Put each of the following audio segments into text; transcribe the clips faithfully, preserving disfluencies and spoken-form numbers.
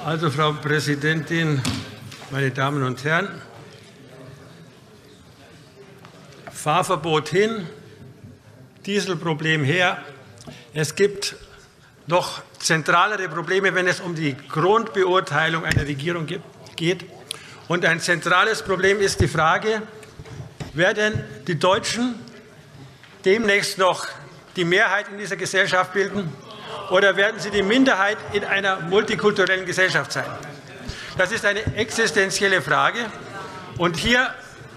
Also, Frau Präsidentin, meine Damen und Herren, Fahrverbot hin, Dieselproblem her. Es gibt noch zentralere Probleme, wenn es um die Grundbeurteilung einer Regierung geht. Und ein zentrales Problem ist die Frage, werden die Deutschen demnächst noch die Mehrheit in dieser Gesellschaft bilden oder werden sie die Minderheit in einer multikulturellen Gesellschaft sein? Das ist eine existenzielle Frage. Und hier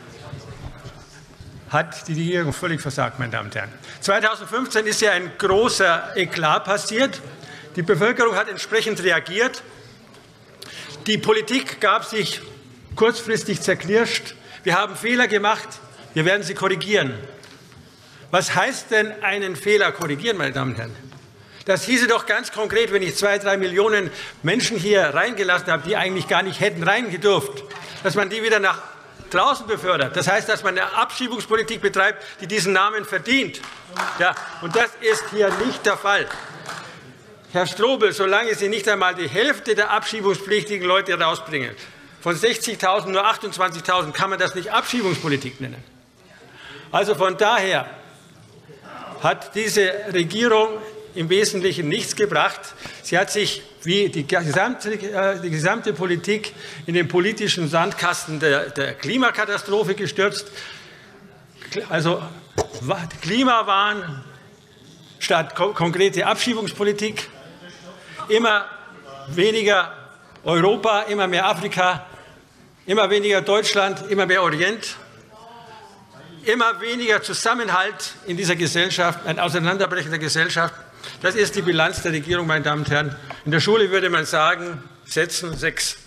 hat die Regierung völlig versagt, meine Damen und Herren. zweitausendfünfzehn ist ja ein großer Eklat passiert. Die Bevölkerung hat entsprechend reagiert. Die Politik gab sich kurzfristig zerknirscht. Wir haben Fehler gemacht. Wir werden sie korrigieren. Was heißt denn einen Fehler korrigieren, meine Damen und Herren? Das hieße doch ganz konkret, wenn ich zwei, drei Millionen Menschen hier reingelassen habe, die eigentlich gar nicht hätten reingedurft, dass man die wieder nach draußen befördert. Das heißt, dass man eine Abschiebungspolitik betreibt, die diesen Namen verdient. Ja, und das ist hier nicht der Fall. Herr Strobel, solange Sie nicht einmal die Hälfte der abschiebungspflichtigen Leute rausbringen, von sechzigtausend nur achtundzwanzigtausend, kann man das nicht Abschiebungspolitik nennen. Also von daher hat diese Regierung im Wesentlichen nichts gebracht. Sie hat sich wie die gesamte, äh, die gesamte Politik in den politischen Sandkasten der, der Klimakatastrophe gestürzt. Also Klimawahn statt ko konkrete Abschiebungspolitik, immer weniger Europa, immer mehr Afrika, immer weniger Deutschland, immer mehr Orient, immer weniger Zusammenhalt in dieser Gesellschaft, ein Auseinanderbrechen der Gesellschaft. Das ist die Bilanz der Regierung, meine Damen und Herren. In der Schule würde man sagen, Sätzen sechs.